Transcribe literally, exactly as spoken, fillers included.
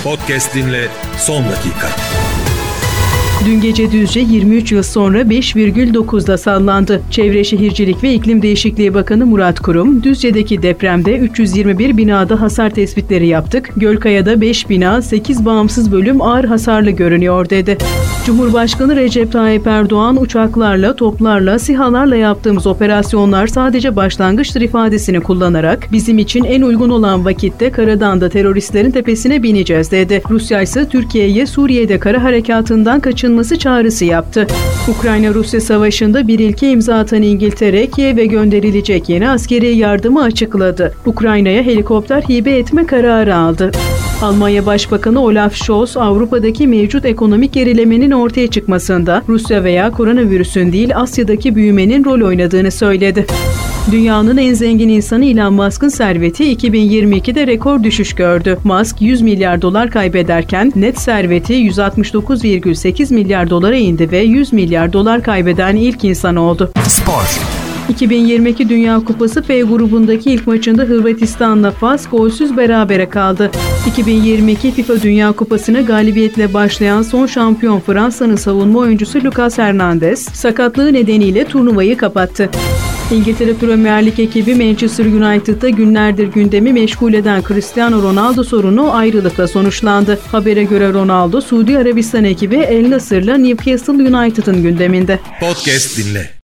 Podcast dinle son dakika. Dün gece Düzce yirmi üç yıl sonra beş virgül dokuzda sallandı. Çevre Şehircilik ve İklim Değişikliği Bakanı Murat Kurum, Düzce'deki depremde üç yüz yirmi bir binada hasar tespitleri yaptık. Gölkaya'da beş bina, sekiz bağımsız bölüm ağır hasarlı görünüyor dedi. Cumhurbaşkanı Recep Tayyip Erdoğan, uçaklarla, toplarla, SİHA'larla yaptığımız operasyonlar sadece başlangıçtır ifadesini kullanarak bizim için en uygun olan vakitte karadan da teröristlerin tepesine bineceğiz dedi. Rusya ise Türkiye'ye Suriye'de kara harekatından kaçınması çağrısı yaptı. Ukrayna-Rusya savaşında bir ilke imza atan İngiltere, Kiev'e gönderilecek yeni askeri yardımı açıkladı. Ukrayna'ya helikopter hibe etme kararı aldı. Almanya Başbakanı Olaf Scholz, Avrupa'daki mevcut ekonomik gerilemenin ortaya çıkmasında Rusya veya koronavirüsün değil Asya'daki büyümenin rol oynadığını söyledi. Dünyanın en zengin insanı Elon Musk'ın serveti iki bin yirmi ikide rekor düşüş gördü. Musk yüz milyar dolar kaybederken net serveti yüz altmış dokuz virgül sekiz milyar dolara indi ve yüz milyar dolar kaybeden ilk insan oldu. Spor. iki bin yirmi iki Dünya Kupası F grubundaki ilk maçında Hırvatistan'la Fas golsüz berabere kaldı. iki bin yirmi iki FIFA Dünya Kupası'na galibiyetle başlayan son şampiyon Fransa'nın savunma oyuncusu Lucas Hernandez sakatlığı nedeniyle turnuvayı kapattı. İngiltere Premier Lig ekibi Manchester United'da günlerdir gündemi meşgul eden Cristiano Ronaldo sorunu ayrılıkla sonuçlandı. Habere göre Ronaldo, Suudi Arabistan ekibi El Nasır'la Newcastle United'ın gündeminde. Podcast dinle.